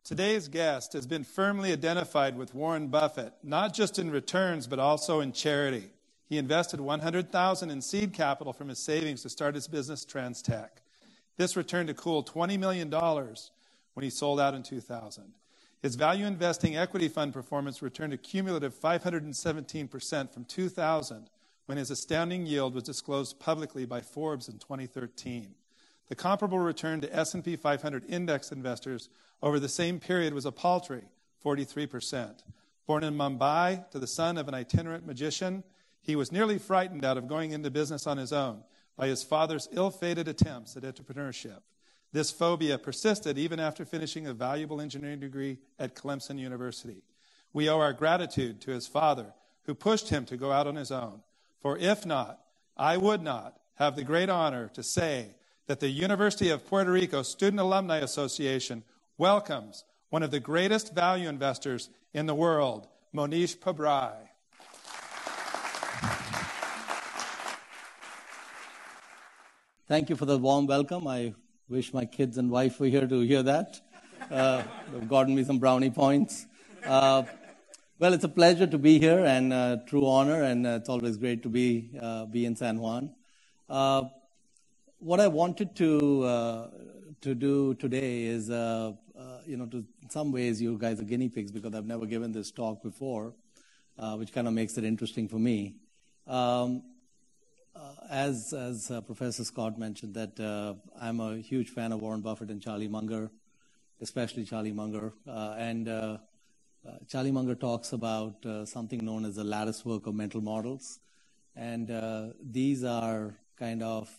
Today's guest has been firmly identified with Warren Buffett, not just in returns, but also in charity. He invested $100,000 in seed capital from his savings to start his business, Transtech. This returned a cool $20 million when he sold out in 2000. His value investing equity fund performance returned a cumulative 517% from 2000, when his astounding yield was disclosed publicly by Forbes in 2013. The comparable return to S&P 500 index investors over the same period was a paltry 43%. Born in Mumbai to the son of an itinerant magician, he was nearly frightened out of going into business on his own by his father's ill-fated attempts at entrepreneurship. This phobia persisted even after finishing a valuable engineering degree at Clemson University. We owe our gratitude to his father, who pushed him to go out on his own. For if not, I would not have the great honor to say that the University of Puerto Rico Student Alumni Association welcomes one of the greatest value investors in the world, Monish Pabrai. Thank you for the warm welcome. I wish my kids and wife were here to hear that. They've gotten me some brownie points. Well, it's a pleasure to be here and true honor, and it's always great to be in San Juan. What I wanted to do today is, in some ways you guys are guinea pigs because I've never given this talk before, which kind of makes it interesting for me. As Professor Scott mentioned, that I'm a huge fan of Warren Buffett and Charlie Munger, especially Charlie Munger. And Charlie Munger talks about something known as the lattice work of mental models. And these are kind of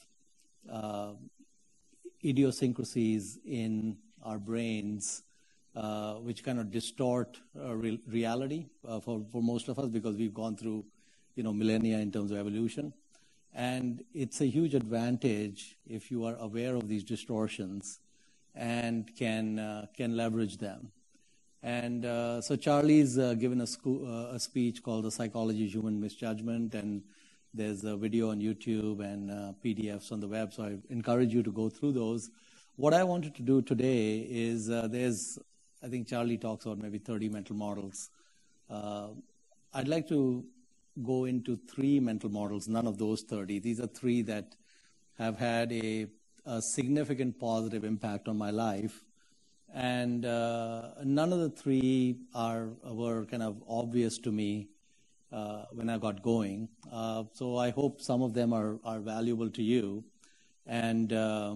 idiosyncrasies in our brains which kind of distort reality for most of us because we've gone through millennia in terms of evolution. And it's a huge advantage if you are aware of these distortions and can leverage them. And so Charlie's given a speech called The Psychology of Human Misjudgment, and there's a video on YouTube and PDFs on the web, so I encourage you to go through those. What I wanted to do today is I think Charlie talks about maybe 30 mental models. I'd like to go into 3 mental models, none of those 30. These are 3 that have had a significant positive impact on my life. And none of the 3 were kind of obvious to me when I got going. So I hope some of them are valuable to you and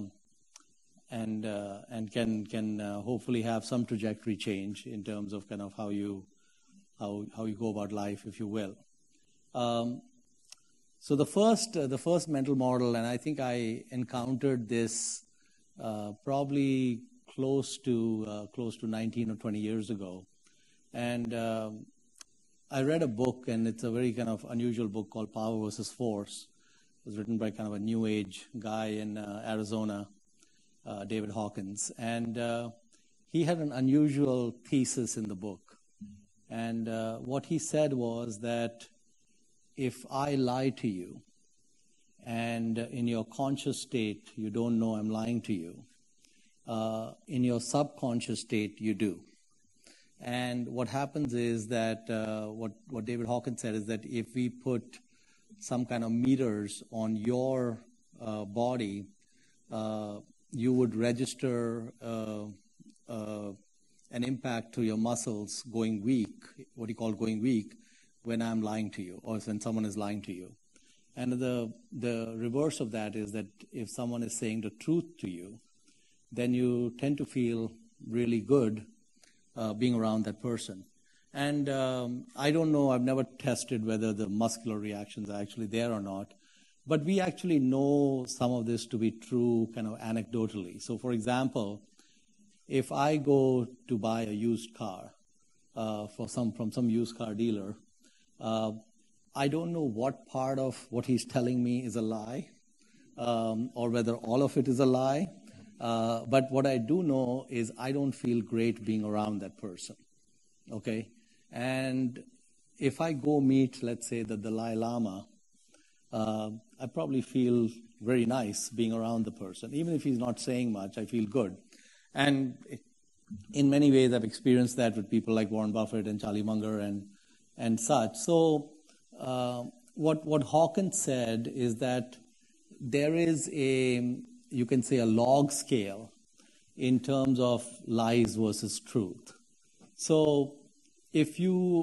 can hopefully have some trajectory change in terms of kind of how you go about life, if you will. So the first mental model, and I think I encountered this probably close to 19 or 20 years ago, and I read a book, and it's a very kind of unusual book called Power versus Force. It was written by kind of a New Age guy in Arizona, David Hawkins, and he had an unusual thesis in the book. And what he said was that if I lie to you, and in your conscious state you don't know I'm lying to you, in your subconscious state you do. And what happens is that what David Hawkins said is that if we put some kind of meters on your body, you would register an impact to your muscles going weak, what he called going weak, when I'm lying to you or when someone is lying to you. And the reverse of that is that if someone is saying the truth to you, then you tend to feel really good being around that person. And I don't know, I've never tested whether the muscular reactions are actually there or not, but we actually know some of this to be true kind of anecdotally. So for example, if I go to buy a used car from some used car dealer, I don't know what part of what he's telling me is a lie, or whether all of it is a lie. But what I do know is I don't feel great being around that person. Okay? And if I go meet, let's say, the Dalai Lama, I probably feel very nice being around the person. Even if he's not saying much, I feel good. And in many ways, I've experienced that with people like Warren Buffett and Charlie Munger and such. So what Hawkins said is that there is you can say a log scale in terms of lies versus truth. So if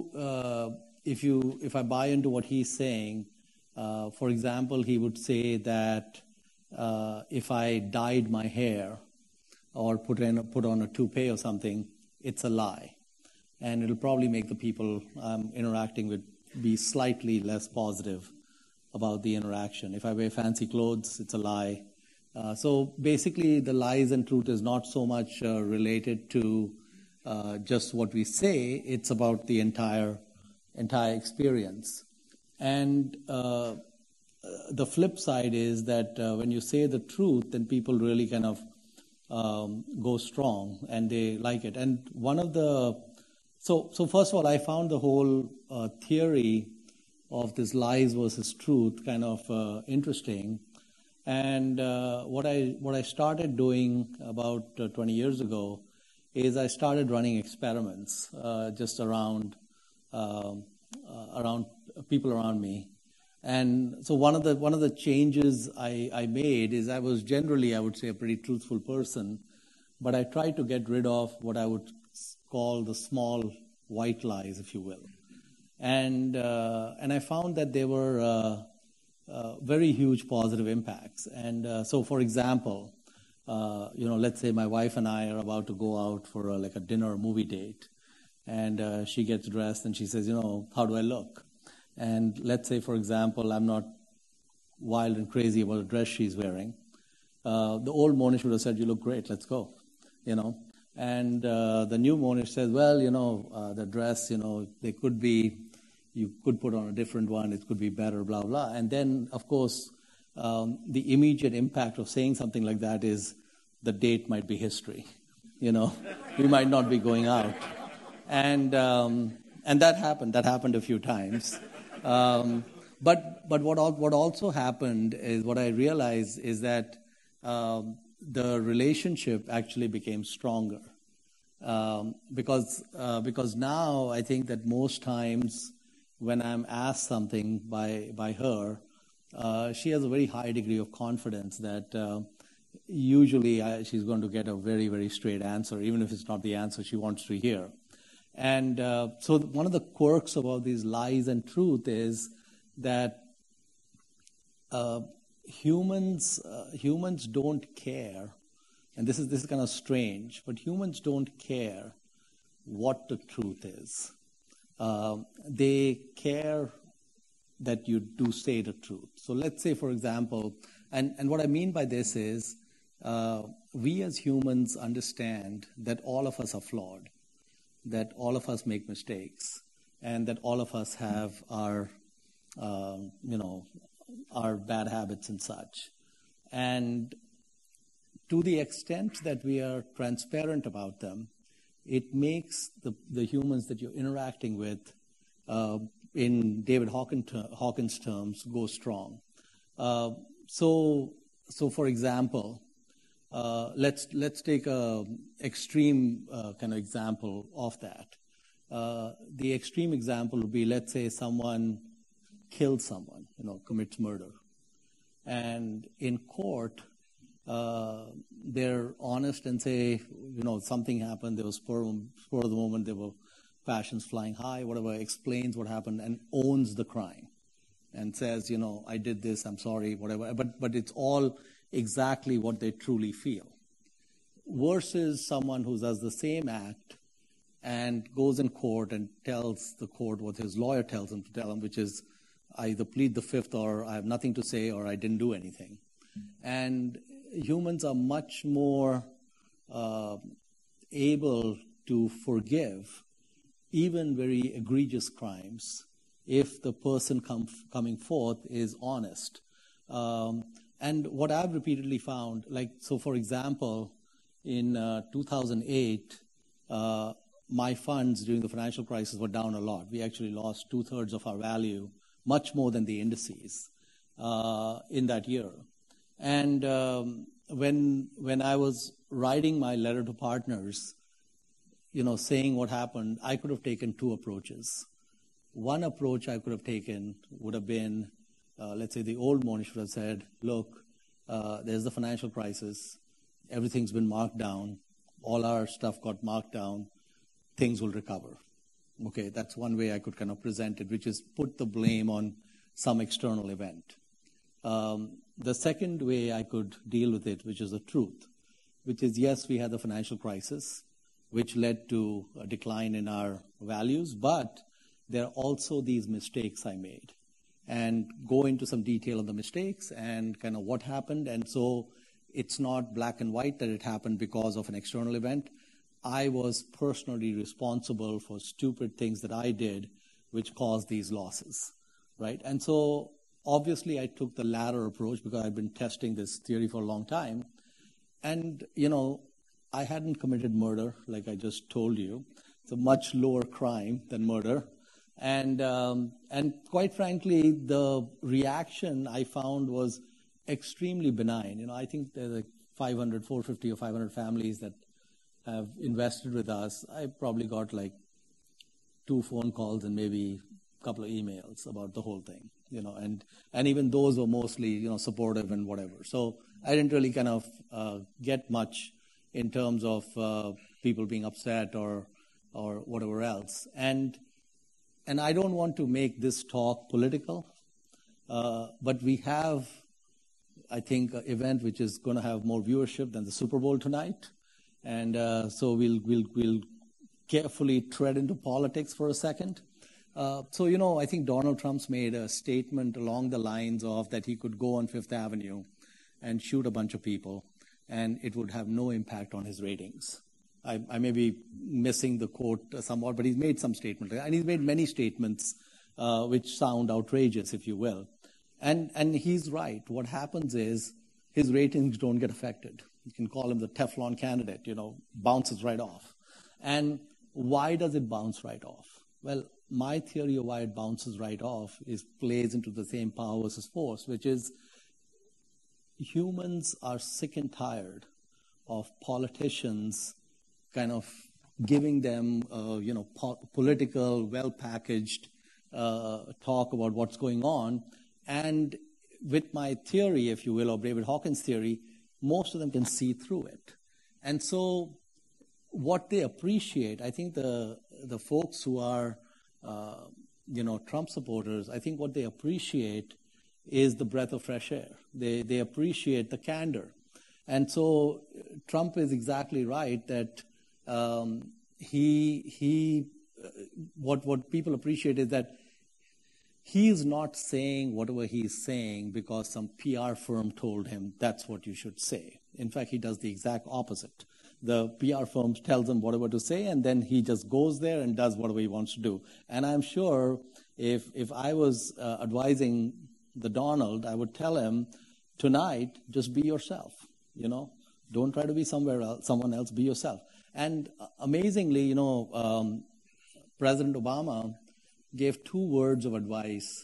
I buy into what he's saying, for example, he would say that if I dyed my hair or put on a toupee or something, it's a lie. And it'll probably make the people I'm interacting with be slightly less positive about the interaction. If I wear fancy clothes, it's a lie. So basically, the lies and truth is not so much related to just what we say. It's about the entire experience. And the flip side is that when you say the truth, then people really kind of go strong and they like it. And one of the so first of all, I found the whole theory of this lies versus truth kind of interesting. And what I started doing about 20 years ago is I started running experiments just around people around me. And so one of the changes I made is I was generally, I would say, a pretty truthful person, but I tried to get rid of what I would call the small white lies, if you will. And I found that there were very huge positive impacts. And so, for example, let's say my wife and I are about to go out for like a dinner or movie date, and she gets dressed and she says, how do I look? And let's say, for example, I'm not wild and crazy about the dress she's wearing. The old Monish would have said, you look great, let's go, And the new Monish says, well, the dress, they could be, you could put on a different one, it could be better, blah, blah. And then, of course, the immediate impact of saying something like that is the date might be history. We might not be going out. And that happened. That happened a few times. But what also happened is what I realized is that the relationship actually became stronger because now I think that most times when I'm asked something by her, she has a very high degree of confidence that usually she's going to get a very, very straight answer, even if it's not the answer she wants to hear. And so one of the quirks about these lies and truth is that humans don't care, and this is kind of strange, but humans don't care what the truth is. They care that you do say the truth. So let's say, for example, and what I mean by this is we as humans understand that all of us are flawed, that all of us make mistakes, and that all of us have our bad habits and such. And to the extent that we are transparent about them, it makes the humans that you're interacting with, in David Hawkins' terms, go strong. So for example, let's take a extreme kind of example of that. The extreme example would be, let's say someone kills someone, commits murder. And in court, they're honest and say, something happened, there was spur of the moment, there were passions flying high, whatever, explains what happened and owns the crime and says, I did this, I'm sorry, whatever. But it's all exactly what they truly feel. Versus someone who does the same act and goes in court and tells the court what his lawyer tells him to tell him, which is, I either plead the fifth or I have nothing to say or I didn't do anything. And humans are much more able to forgive even very egregious crimes if the person coming forth is honest. And what I've repeatedly found, so for example, in 2008, my funds during the financial crisis were down a lot. We actually lost 2/3 of our value, much more than the indices in that year. And when I was writing my letter to partners, saying what happened, I could have taken two approaches. One approach I could have taken would have been, let's say the old Monish would have said, look, there's the financial crisis. Everything's been marked down. All our stuff got marked down. Things will recover. Okay, that's one way I could kind of present it, which is put the blame on some external event. The second way I could deal with it, which is the truth, which is, yes, we had the financial crisis, which led to a decline in our values, but there are also these mistakes I made, and go into some detail on the mistakes and kind of what happened. And so it's not black and white that it happened because of an external event. I was personally responsible for stupid things that I did, which caused these losses, right? And so obviously I took the latter approach because I've been testing this theory for a long time. And, I hadn't committed murder, like I just told you. It's a much lower crime than murder. And quite frankly, the reaction I found was extremely benign. I think there's like 450 or 500 families that have invested with us. I probably got like 2 phone calls and maybe a couple of emails about the whole thing, and even those were mostly, supportive and whatever. So I didn't really kind of get much in terms of people being upset or whatever else. And I don't want to make this talk political, but we have, I think, an event which is going to have more viewership than the Super Bowl tonight. And so we'll carefully tread into politics for a second. So, I think Donald Trump's made a statement along the lines of that he could go on Fifth Avenue and shoot a bunch of people, and it would have no impact on his ratings. I may be missing the quote somewhat, but he's made some statement. And he's made many statements which sound outrageous, if you will. And he's right. What happens is his ratings don't get affected. You can call him the Teflon candidate, bounces right off. And why does it bounce right off? Well, my theory of why it bounces right off plays into the same power versus force, which is humans are sick and tired of politicians kind of giving them, political, well-packaged talk about what's going on. And with my theory, if you will, or David Hawkins' theory, most of them can see through it. And so what they appreciate, I think the folks who are, Trump supporters, I think what they appreciate is the breath of fresh air. They appreciate the candor. And so Trump is exactly right that what people appreciate is that he is not saying whatever he's saying because some PR firm told him that's what you should say. In fact, he does the exact opposite. The PR firm tells him whatever to say, and then he just goes there and does whatever he wants to do. And I'm sure if I was advising the Donald, I would tell him, tonight, just be yourself. Don't try to be someone else, be yourself. And amazingly, President Obama gave 2 words of advice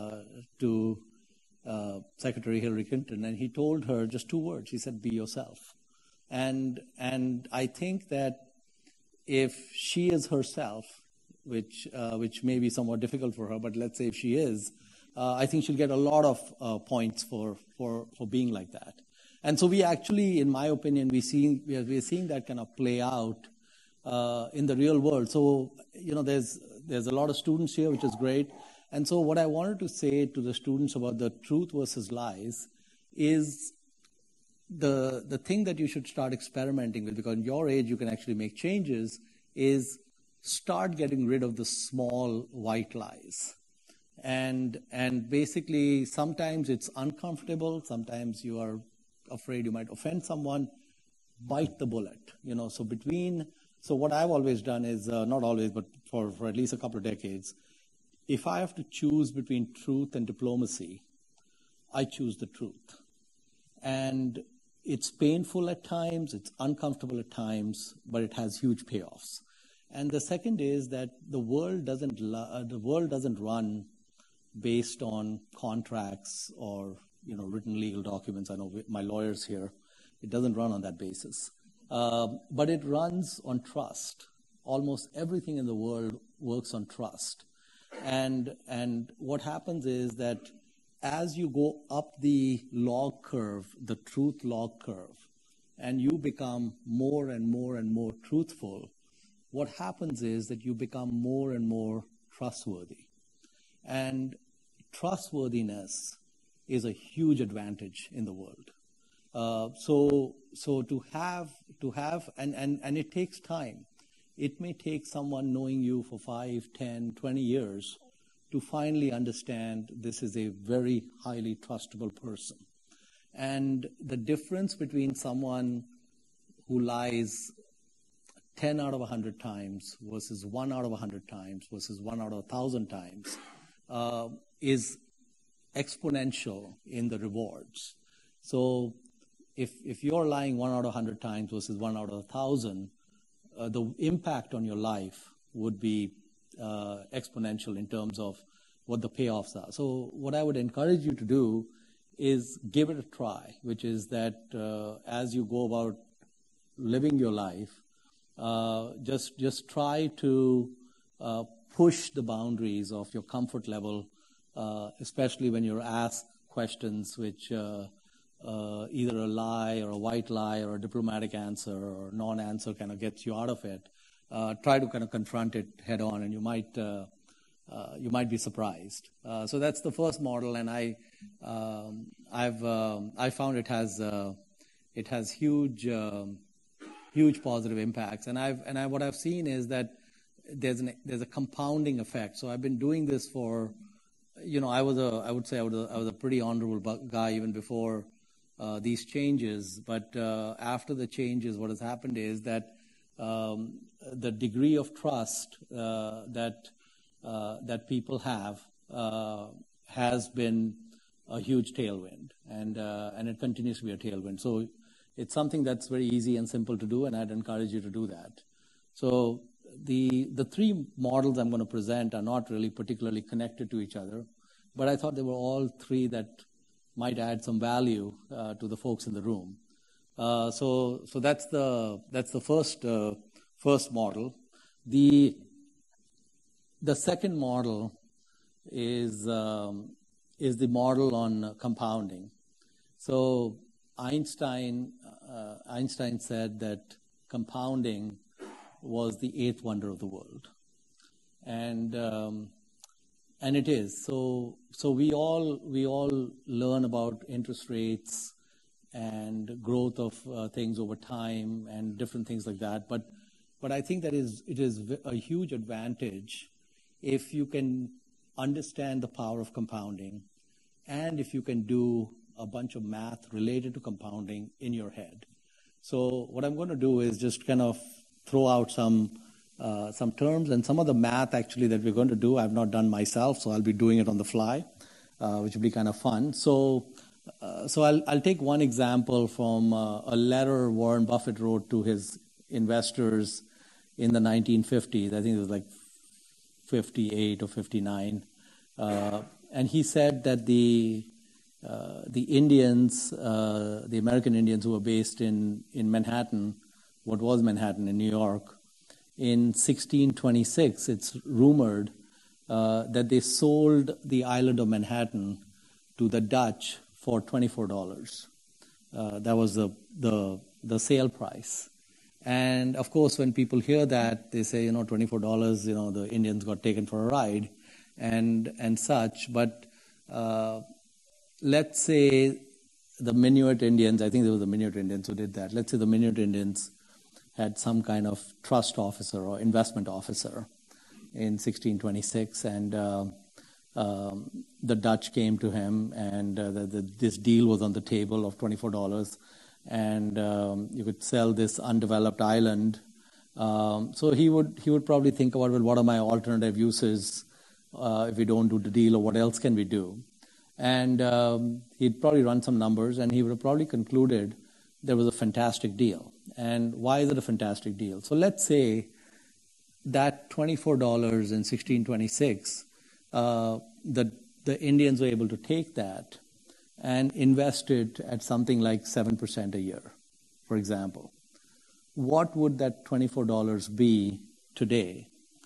to Secretary Hillary Clinton, and he told her just 2 words. He said, be yourself. And I think that if she is herself, which may be somewhat difficult for her, but let's say if she is, I think she'll get a lot of points for being like that. And so we actually, in my opinion, we're seeing that kind of play out in the real world. So, there's a lot of students here, which is great. And so what I wanted to say to the students about the truth versus lies is the thing that you should start experimenting with, because in your age you can actually make changes, is start getting rid of the small white lies. And basically, sometimes it's uncomfortable, sometimes you are afraid you might offend someone. Bite the bullet. So what I've always done is, not always, but for at least a couple of decades, if I have to choose between truth and diplomacy, I choose the truth. And it's painful at times, it's uncomfortable at times, but it has huge payoffs. And the second is that the world doesn't run based on contracts or written legal documents. I know my lawyer's here. It doesn't run on that basis. But it runs on trust. almost everything in the world works on trust. And what happens is that as you go up the log curve, the truth log curve, and you become more and more and more truthful, what happens is that you become more and more trustworthy. And trustworthiness is a huge advantage in the world. So to have, and it takes time. It may take someone knowing you for 5, 10, 20 years to finally understand this is a very highly trustable person. And the difference between someone who lies 10 out of 100 times versus 1 out of 100 times versus 1 out of 1,000 times is exponential in the rewards. So if you're lying 1 out of 100 times versus 1 out of 1,000, the impact on your life would be exponential in terms of what the payoffs are. So what I would encourage you to do is give it a try, which is that as you go about living your life, just try to push the boundaries of your comfort level, especially when you're asked questions which either a lie or a white lie or a diplomatic answer or non-answer kind of gets you out of it. Try to kind of confront it head on, and you might be surprised. So that's the first model, and I found it has huge positive impacts. And what I've seen is that there's a compounding effect. So I've been doing this for, I was a pretty honorable guy even before these changes. But after the changes, what has happened is that the degree of trust that people have has been a huge tailwind, and it continues to be a tailwind. So it's something that's very easy and simple to do, and I'd encourage you to do that. So the three models I'm going to present are not really particularly connected to each other, but I thought they were all three that might add some value to the folks in the room. So that's the first model. The second model is the model on compounding. So Einstein said that compounding was the eighth wonder of the world, and it is. So we all learn about interest rates and growth of things over time and different things like that. But I think that it is a huge advantage if you can understand the power of compounding, and if you can do a bunch of math related to compounding in your head. So what I'm going to do is just kind of throw out some terms, and some of the math actually that we're going to do I've not done myself, so I'll be doing it on the fly, which will be kind of fun. So I'll take one example from a letter Warren Buffett wrote to his investors in the 1950s. I think it was like 58 or 59. And he said that the Indians, the American Indians who were based in Manhattan, what was Manhattan in New York, in 1626, it's rumored that they sold the island of Manhattan to the Dutch for $24. That was the sale price. And of course, when people hear that, they say, $24, the Indians got taken for a ride and such. But let's say the Minuit Indians, I think it was the Minuit Indians who did that. Let's say the Minuit Indians had some kind of trust officer or investment officer in 1626, and the Dutch came to him, and this deal was on the table of $24, and you could sell this undeveloped island. So he would probably think about, well, what are my alternative uses if we don't do the deal, or what else can we do? And he'd probably run some numbers, and he would have probably concluded there was a fantastic deal. And why is it a fantastic deal? So let's say that $24 in 1626, the Indians were able to take that and invest it at something like 7% a year, for example. What would that $24 be today.